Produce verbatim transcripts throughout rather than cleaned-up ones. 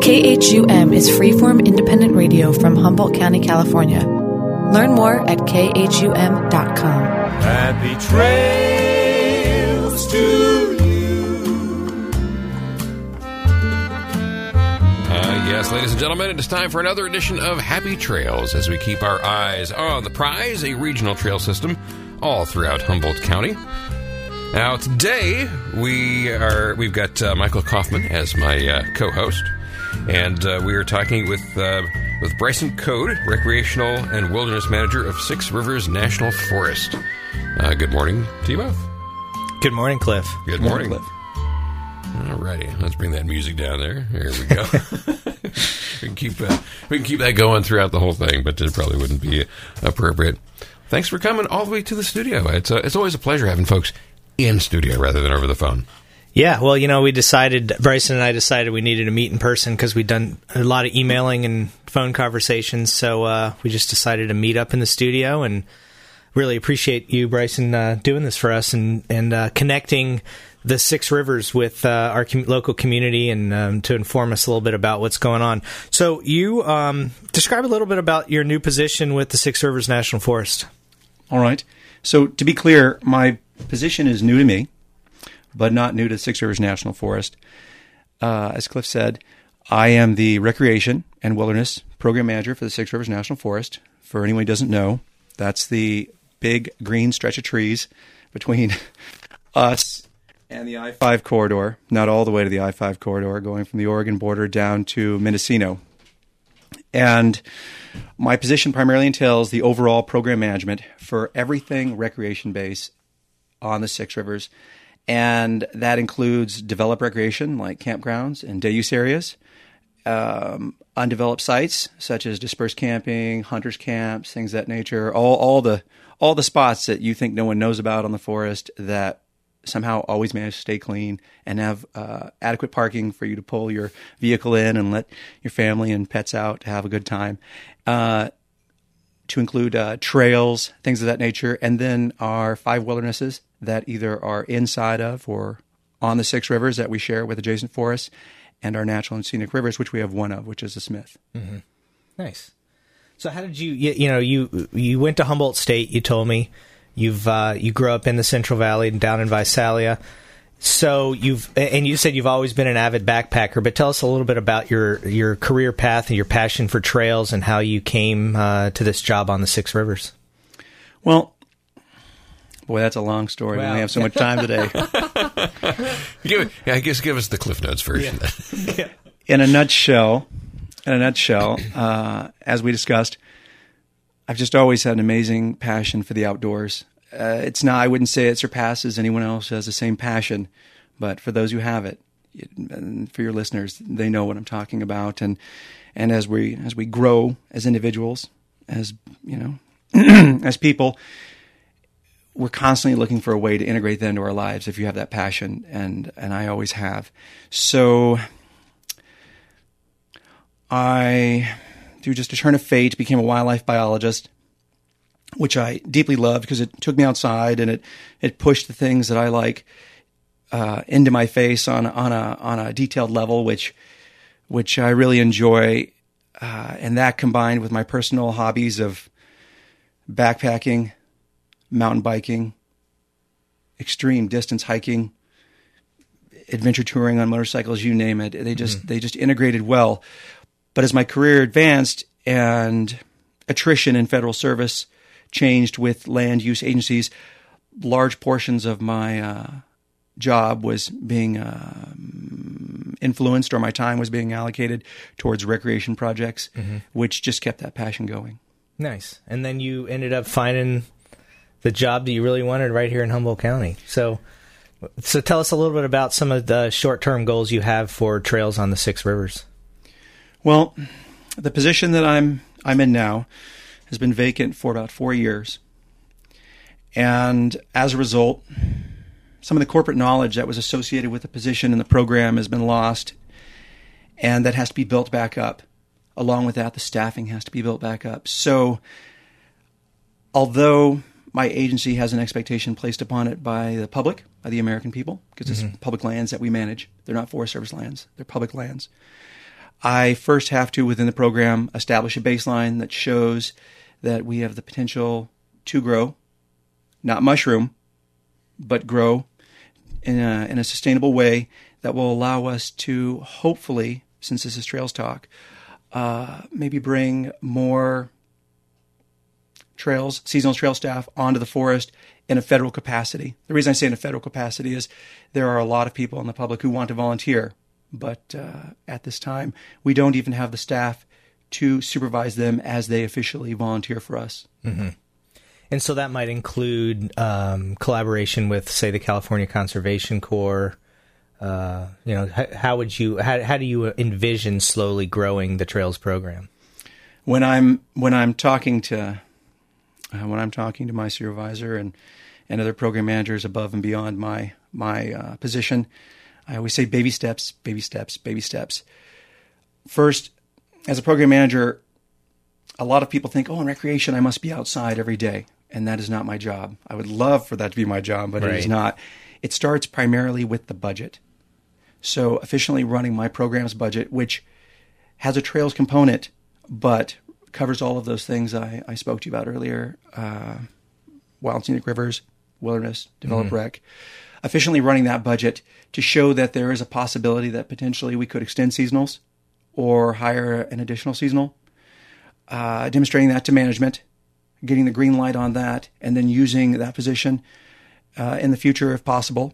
K H U M is freeform independent radio from Humboldt County, California. Learn more at K H U M dot com. Happy trails to you. Uh, yes, ladies and gentlemen, it is time for another edition of Happy Trails as we keep our eyes on the prize, a regional trail system all throughout Humboldt County. Now, today we are we've got uh, Michael Kaufman as my uh, co-host, and uh, we are talking with uh, with Bryson Code, recreational and wilderness manager of Six Rivers National Forest. Uh, good morning to you both. Good morning, Cliff. Good, good morning, morning, Cliff. All righty, let's bring that music down there. Here we go. we can keep uh, we can keep that going throughout the whole thing, but it probably wouldn't be appropriate. Thanks for coming all the way to the studio. It's uh, it's always a pleasure having folks in studio rather than over the phone. Yeah, well, you know, we decided, Bryson and I decided we needed to meet in person because we'd done a lot of emailing and phone conversations, so uh, we just decided to meet up in the studio, and really appreciate you, Bryson, uh, doing this for us and, and uh, connecting the Six Rivers with uh, our com- local community and um, to inform us a little bit about what's going on. So you um, describe a little bit about your new position with the Six Rivers National Forest. All right. So to be clear, my position is new to me, but not new to Six Rivers National Forest. Uh, as Cliff said, I am the Recreation and Wilderness Program Manager for the Six Rivers National Forest. For anyone who doesn't know, that's the big green stretch of trees between us and the I five corridor, not all the way to the I five corridor, going from the Oregon border down to Mendocino. And my position primarily entails the overall program management for everything recreation-based on the Six Rivers, and that includes developed recreation like campgrounds and day use areas, um, undeveloped sites such as dispersed camping, hunters camps, things of that nature, all all the all the spots that you think no one knows about on the forest that somehow always manage to stay clean and have uh, adequate parking for you to pull your vehicle in and let your family and pets out to have a good time. Uh, to include uh, trails, things of that nature, and then our five wildernesses that either are inside of or on the Six Rivers that we share with adjacent forests, and our natural and scenic rivers, which we have one of, which is the Smith. Mm-hmm. Nice. So how did you, you, you know, you you went to Humboldt State, you told me. You've uh, you grew up in the Central Valley and down in Visalia. So you've and you said you've always been an avid backpacker, but tell us a little bit about your, your career path and your passion for trails and how you came uh, to this job on the Six Rivers. Well, boy, that's a long story. Wow. We only have so much time today. give, yeah, I guess give us the Cliff Notes version. Yeah. Yeah. In a nutshell, in a nutshell, uh, as we discussed, I've just always had an amazing passion for the outdoors. Uh, it's not, I wouldn't say it surpasses anyone else who has the same passion, but for those who have it, and for your listeners, they know what I'm talking about. And and as we as we grow as individuals, as you know, as people, we're constantly looking for a way to integrate that into our lives. If you have that passion, and and I always have, so I, through just a turn of fate, became a wildlife biologist, which I deeply loved because it took me outside and it, it pushed the things that I like uh, into my face on on a on a detailed level, which which I really enjoy, uh, and that combined with my personal hobbies of backpacking, mountain biking, extreme distance hiking, adventure touring on motorcycles, you name it, they just mm-hmm. they just integrated well. But as my career advanced and attrition in federal service changed with land use agencies, large portions of my uh, job was being uh, influenced, or my time was being allocated towards recreation projects, mm-hmm. which just kept that passion going. Nice. And then you ended up finding the job that you really wanted right here in Humboldt County. So, so tell us a little bit about some of the short-term goals you have for trails on the Six Rivers. Well, the position that I'm I'm in now has been vacant for about four years. And as a result, some of the corporate knowledge that was associated with the position and the program has been lost, and that has to be built back up. Along with that, the staffing has to be built back up. So although my agency has an expectation placed upon it by the public, by the American people, because mm-hmm. it's public lands that we manage. They're not Forest Service lands. They're public lands. I first have to, within the program, establish a baseline that shows that we have the potential to grow, not mushroom, but grow in a, in a sustainable way that will allow us to hopefully, since this is Trails Talk, uh, maybe bring more trails, seasonal trail staff onto the forest in a federal capacity. The reason I say in a federal capacity is there are a lot of people in the public who want to volunteer, but uh, at this time, we don't even have the staff to supervise them as they officially volunteer for us. Mm-hmm. And so that might include um, collaboration with, say, the California Conservation Corps. Uh, you know, how, how would you, how, how do you envision slowly growing the Trails program? When I'm when I'm talking to uh, when I'm talking to my supervisor and, and other program managers above and beyond my my uh, position, I always say baby steps, baby steps, baby steps. First, as a program manager, a lot of people think, oh, in recreation, I must be outside every day. And that is not my job. I would love for that to be my job, but right. It is not. It starts primarily with the budget. So efficiently running my program's budget, which has a trails component, but covers all of those things I, I spoke to you about earlier, uh, wild scenic rivers, wilderness, develop mm-hmm. rec. Efficiently running that budget to show that there is a possibility that potentially we could extend seasonals or hire an additional seasonal, uh, demonstrating that to management, getting the green light on that, and then using that position uh, in the future, if possible,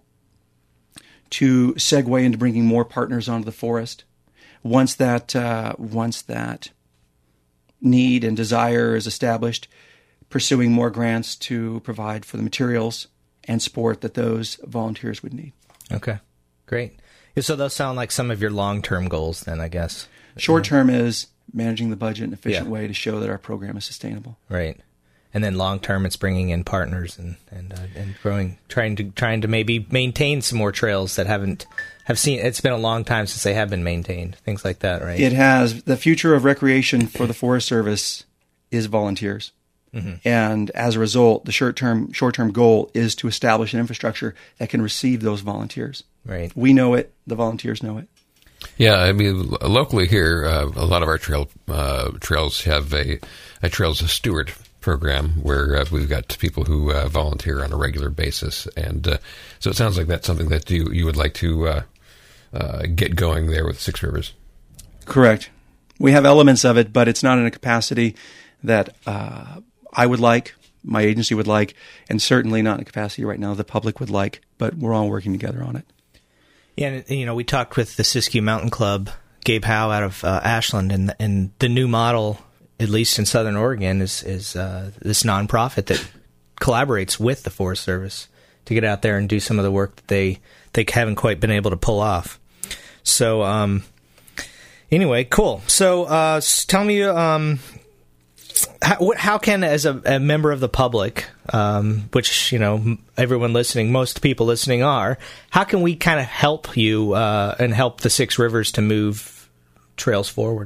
to segue into bringing more partners onto the forest. Once that uh, once that need and desire is established, pursuing more grants to provide for the materials and support that those volunteers would need. Okay, great. So those sound like some of your long-term goals then, I guess. Short-term is managing the budget in an efficient Yeah. way to show that our program is sustainable. Right. And then long term, it's bringing in partners and and uh, and growing, trying to trying to maybe maintain some more trails that haven't have seen. It's been a long time since they have been maintained. Things like that, right? It has. The future of recreation for the Forest Service is volunteers, mm-hmm. and as a result, the short term short term goal is to establish an infrastructure that can receive those volunteers. Right. We know it. The volunteers know it. Yeah, I mean, locally here, uh, a lot of our trail uh, trails have a, a Trails Steward program where uh, we've got people who uh, volunteer on a regular basis, and uh, so it sounds like that's something that you you would like to uh, uh, get going there with Six Rivers. Correct. We have elements of it, but it's not in a capacity that uh, I would like, my agency would like, and certainly not in a capacity right now the public would like. But we're all working together on it. Yeah, and you know, we talked with the Siskiyou Mountain Club, Gabe Howe out of uh, Ashland, and and the new model, at least in Southern Oregon, is is uh, this nonprofit that collaborates with the Forest Service to get out there and do some of the work that they they haven't quite been able to pull off. So, um, anyway, cool. So, uh, tell me, um, how, how can, as a, a member of the public, um, which you know everyone listening, most people listening are, how can we kind of help you uh, and help the Six Rivers to move trails forward?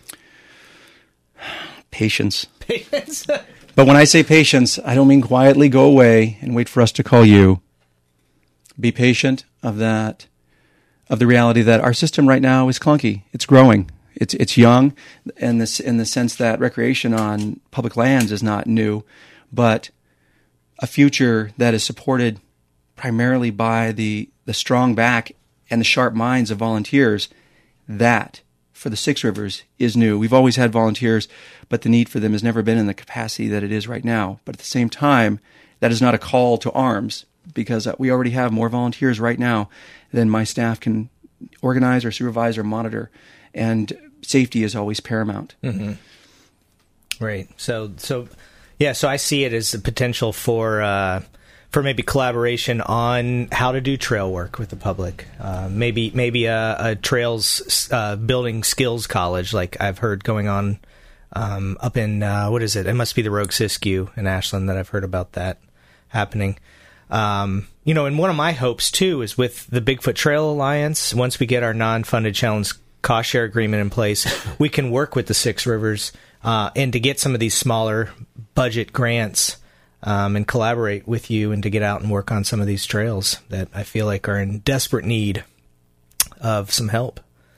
Patience. Patience. But when I say patience, I don't mean quietly go away and wait for us to call you. Be patient of that, of the reality that our system right now is clunky. It's growing. It's it's young, in this in the sense that recreation on public lands is not new, but a future that is supported primarily by the the strong back and the sharp minds of volunteers. That, for the Six Rivers, is new. We've always had volunteers, but the need for them has never been in the capacity that it is right now. But at the same time, that is not a call to arms, because we already have more volunteers right now than my staff can organize or supervise or monitor. And safety is always paramount. Mm-hmm. Right. So, so yeah. So I see it as the potential for uh, for maybe collaboration on how to do trail work with the public. Uh, maybe maybe a, a trails uh, building skills college, like I've heard going on um, up in uh, what is it? It must be the Rogue Siskiyou in Ashland that I've heard about that happening. Um, you know, and one of my hopes too is with the Bigfoot Trail Alliance. Once we get our non-funded challenge cost share agreement in place, we can work with the Six Rivers uh, and to get some of these smaller budget grants um, and collaborate with you and to get out and work on some of these trails that I feel like are in desperate need of some help.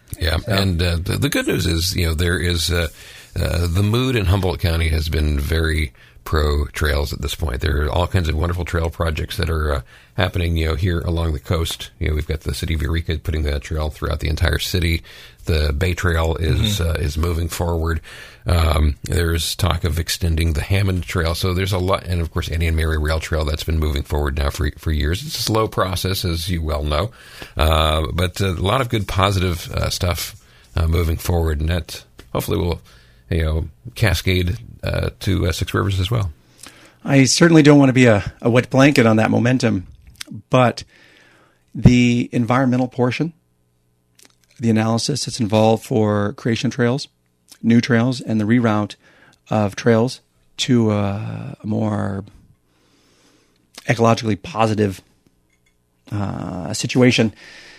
Yeah, so. and uh, the, the good news is, you know, there is uh, uh, the mood in Humboldt County has been very pro trails at this point. There are all kinds of wonderful trail projects that are uh, happening, you know, here along the coast. You know, we've got the city of Eureka putting that trail throughout the entire city. The Bay Trail is mm-hmm. uh, is moving forward. Um, there's talk of extending the Hammond Trail. So there's a lot, and of course, Annie and Mary Rail Trail that's been moving forward now for for years. It's a slow process, as you well know, uh, but uh, a lot of good positive uh, stuff uh, moving forward, and that hopefully will, you know, cascade uh, to uh, Six Rivers as well. I certainly don't want to be a, a wet blanket on that momentum, but the environmental portion, the analysis that's involved for creation trails, new trails, and the reroute of trails to a more ecologically positive uh, situation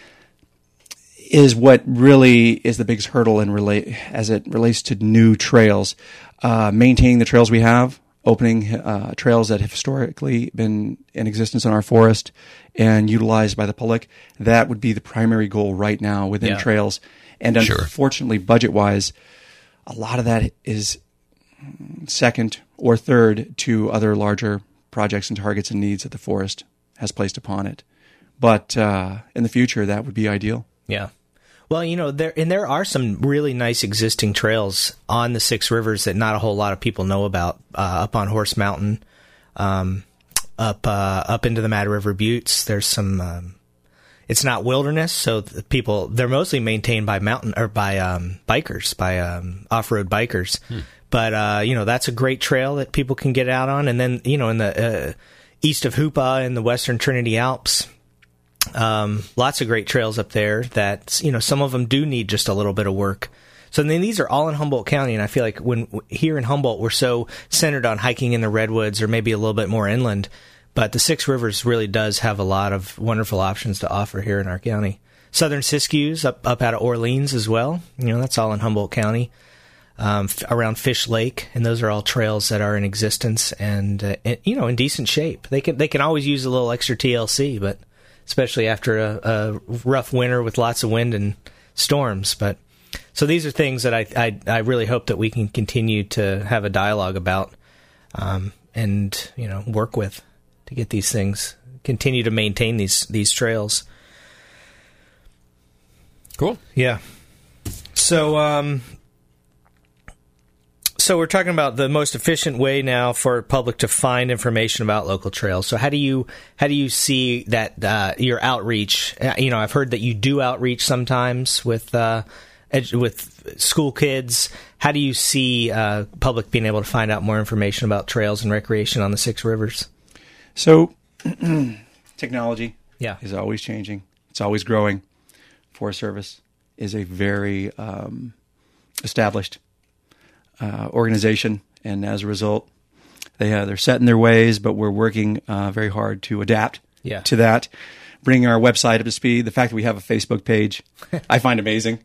is what really is the biggest hurdle in relate as it relates to new trails. Uh, maintaining the trails we have, opening uh, trails that have historically been in existence in our forest and utilized by the public, that would be the primary goal right now within yeah. trails. And sure. unfortunately, budget-wise, a lot of that is second or third to other larger projects and targets and needs that the forest has placed upon it. But uh, in the future, that would be ideal. Yeah. Well, you know, there and there are some really nice existing trails on the Six Rivers that not a whole lot of people know about. Uh, up on Horse Mountain, um, up uh, up into the Mad River Buttes. There's some. Um, it's not wilderness, so the people they're mostly maintained by mountain or by um, bikers, by um, off-road bikers. Hmm. But uh, you know, that's a great trail that people can get out on. And then you know, in the uh, east of Hoopa in the Western Trinity Alps. Um, lots of great trails up there that, you know, some of them do need just a little bit of work. So then these are all in Humboldt County, and I feel like when here in Humboldt, we're so centered on hiking in the redwoods or maybe a little bit more inland, but the Six Rivers really does have a lot of wonderful options to offer here in our county. Southern Siskiyous up, up out of Orleans as well. You know, that's all in Humboldt County, um, f- around Fish Lake, and those are all trails that are in existence and, uh, and, you know, in decent shape. They can, they can always use a little extra T L C, but especially after a, a rough winter with lots of wind and storms. But so these are things that I, I, I really hope that we can continue to have a dialogue about um, and, you know, work with to get these things, continue to maintain these, these trails. Cool. Yeah. So, um, So we're talking about the most efficient way now for public to find information about local trails. So how do you how do you see that uh, your outreach? You know, I've heard that you do outreach sometimes with uh, ed- with school kids. How do you see uh, public being able to find out more information about trails and recreation on the Six Rivers? So technology yeah. is always changing. It's always growing. Forest Service is a very um, established Uh, organization, and as a result, they uh, they're set in their ways. But we're working uh, very hard to adapt yeah. to that, bring our website up to speed. The fact that we have a Facebook page, I find amazing.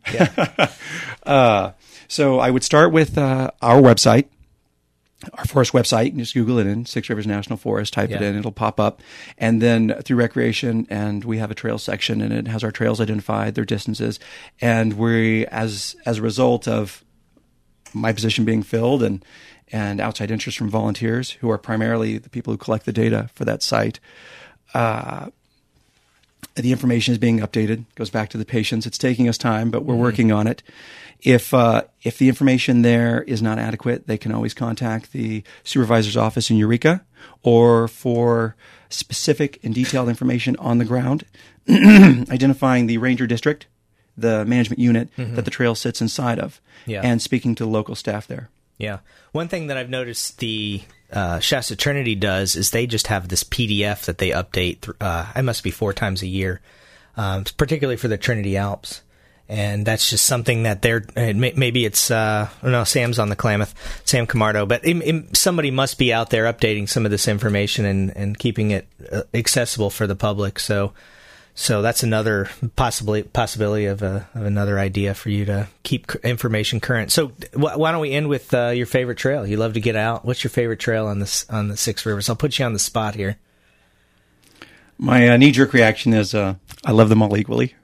uh, so I would start with uh, our website, our forest website. You can just Google it in Six Rivers National Forest, type yeah. it in, it'll pop up. And then through recreation, and we have a trail section, and it has our trails identified, their distances, and we as as a result of my position being filled and, and outside interest from volunteers who are primarily the people who collect the data for that site. Uh, the information is being updated, goes back to the patients. It's taking us time, but we're mm-hmm. working on it. If, uh, if the information there is not adequate, they can always contact the supervisor's office in Eureka, or for specific and detailed information on the ground, identifying the ranger district, the management unit mm-hmm. that the trail sits inside of, yeah. and speaking to the local staff there. Yeah. One thing that I've noticed the uh, Shasta Trinity does is they just have this P D F that they update. Th- uh, it must be four times a year, um, particularly for the Trinity Alps. And that's just something that they're, maybe it's, uh, I don't know, Sam's on the Klamath, Sam Camardo, but it, it, somebody must be out there updating some of this information and, and keeping it uh, accessible for the public. So, So that's another possibly possibility of a of another idea for you to keep information current. So wh- why don't we end with uh, your favorite trail? You love to get out. What's your favorite trail on this on the Six Rivers? I'll put you on the spot here. My uh, knee jerk reaction is uh, I love them all equally.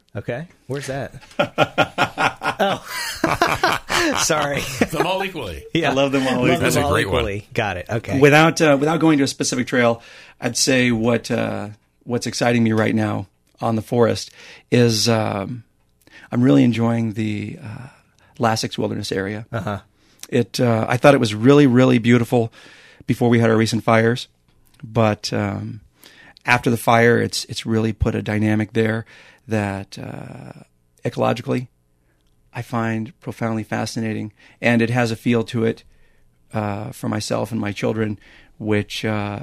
Okay. Where's that? Oh. Sorry. Them all equally. Yeah. I love them all. Love That's them a all great one. equally. Got it. Okay. Without uh, without going to a specific trail, I'd say what uh, what's exciting me right now on the forest is um, I'm really enjoying the uh, Lasix Wilderness area. Uh-huh. It uh, I thought it was really really beautiful before we had our recent fires, but um, after the fire, it's it's really put a dynamic there that uh, ecologically I find profoundly fascinating, and it has a feel to it uh, for myself and my children, which uh,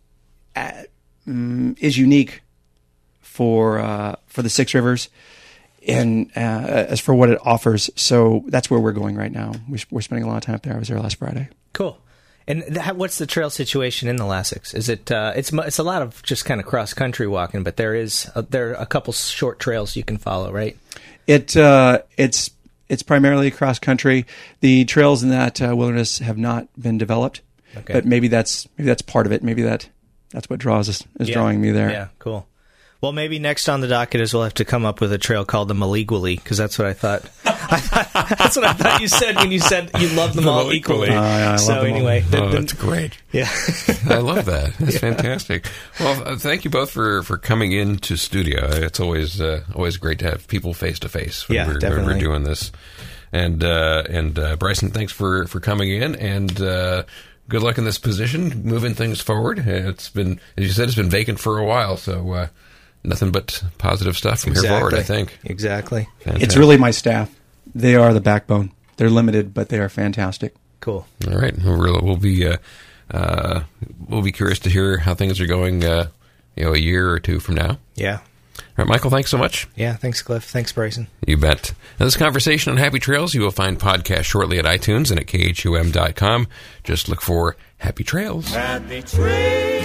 is unique for uh, for the Six Rivers, and uh, as for what it offers. So that's where we're going right now. We're spending a lot of time up there. I was there last Friday. Cool. And th- what's the trail situation in the Lasix? Is it uh, it's it's a lot of just kind of cross country walking, but there is a, there are a couple short trails you can follow, right? It uh, it's it's primarily cross country. The trails in that uh, wilderness have not been developed, Okay. but maybe that's maybe that's part of it. Maybe that that's what draws us is Yeah. drawing me there. Yeah, cool. Well, maybe next on the docket is we'll have to come up with a trail called the Maligwali, because that's what I thought. I thought. That's what I thought you said when you said you love them The all Maligwali. equally. Oh, yeah, I love so them all. anyway, the- Oh, the- that's great. yeah. I love that. That's fantastic. Well, uh, thank you both for, for coming into studio. It's always uh, always great to have people face to face when Yeah, we're, when definitely. we're doing this. And uh, and uh, Bryson, thanks for, for coming in, and uh, good luck in this position, moving things forward. It's been, as you said, it's been vacant for a while, so uh, nothing but positive stuff from here forward, I think. Exactly. Fantastic. It's really my staff. They are the backbone. They're limited, but they are fantastic. Cool. All right. We'll, we'll be uh, uh, we'll be curious to hear how things are going. Uh, you know, a year or two from now. Yeah. All right, Michael. Thanks so much. Yeah. Thanks, Cliff. Thanks, Bryson. You bet. Now, this conversation on Happy Trails, you will find podcast shortly at iTunes and at K H U M dot com. Just look for Happy Trails. Happy trails.